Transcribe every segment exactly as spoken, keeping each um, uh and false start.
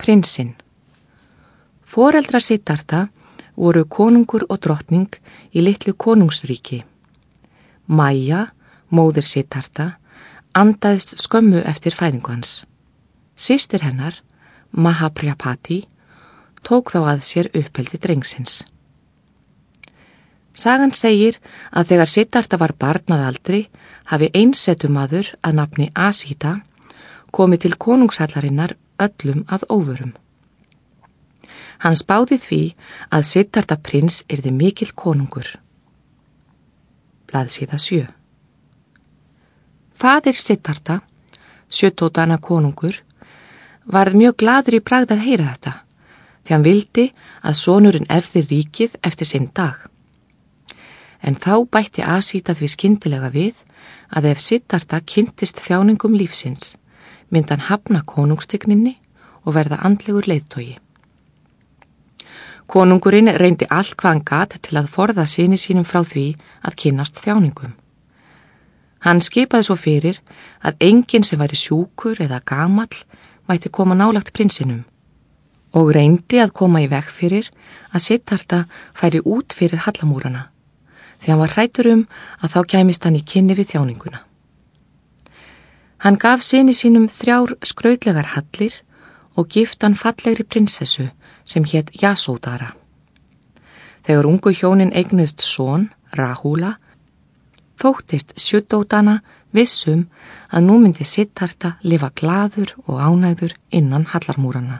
Prinsinn. Foreldrar Siddhartha voru konungur og drottning í litlu konungsríki. Mæja, móðir Siddhartha, andaðist skömmu eftir fæðingu hans. Systir hennar, Mahaprajapati, tók þá að sér uppeldi drengsins. Sagan segir að þegar Siddhartha var barn að aldri hafi einsetumaður að nafni Asita komið til konungshallarinnar öllum að óvörum. Hann spáði því að Siddhartha prins yrði mikill konungur. Blaðsíða sjö. Faðir Siddhartha, Sjötódana konungur, varð mjög gladur í bragði að heyra þetta, því hann vildi að sonurinn erfði ríkið eftir sinn dag. En þá bætti Asita því skyndilega við að ef Siddhartha kynntist þjáningum lífsins, myndi hann hafna konungstigninni og verða andlegur leiðtogi. Konungurinn reyndi allt hvað hann gat til að forða syni sínum frá því að kynnast þjáningum. Hann skipaði svo fyrir að enginn sem væri sjúkur eða gamall mætti koma nálægt prinsinum og reyndi að koma í veg fyrir að Siddhartha færi út fyrir hallamúrana, því hann var hræddur um að þá kæmist hann í kynni við þjáninguna. Hann gaf syni sínum þrjár skrautlegar hallir og gift hann fallegri prinsessu sem hét Jasódara. Þegar ungu hjónin eignuðust son, Rahula, þóttist Sjötódana vissum að nú myndi Siddhartha lifa glaður og ánægður innan hallarmúrana.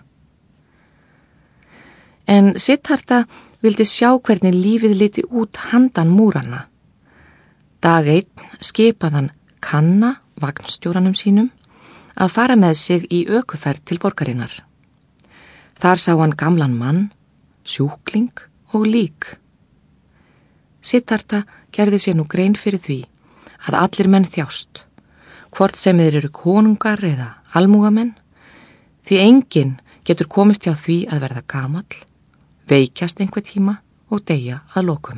En Siddhartha vildi sjá hvernig lífið liti út handan múrana. Dag einn skipaði hann Kanna, vagnstjóranum sínum, að fara með sig í ökuferð til borgarinnar. Þar sá hann gamlan mann, sjúkling og lík. Siddhartha gerði sér nú grein fyrir því að allir menn þjást, hvort sem þeir eru konungar eða almúgamenn, því enginn getur komist hjá því að verða gamall, veikjast einhver tíma og deyja að lokum.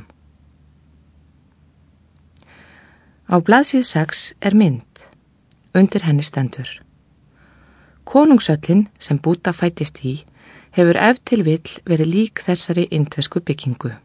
Á blaðsíðu sex er mynd, undir henni stendur: Konungsöllin sem Búdda fæddist í hefur ef til vill verið lík þessari indversku byggingu.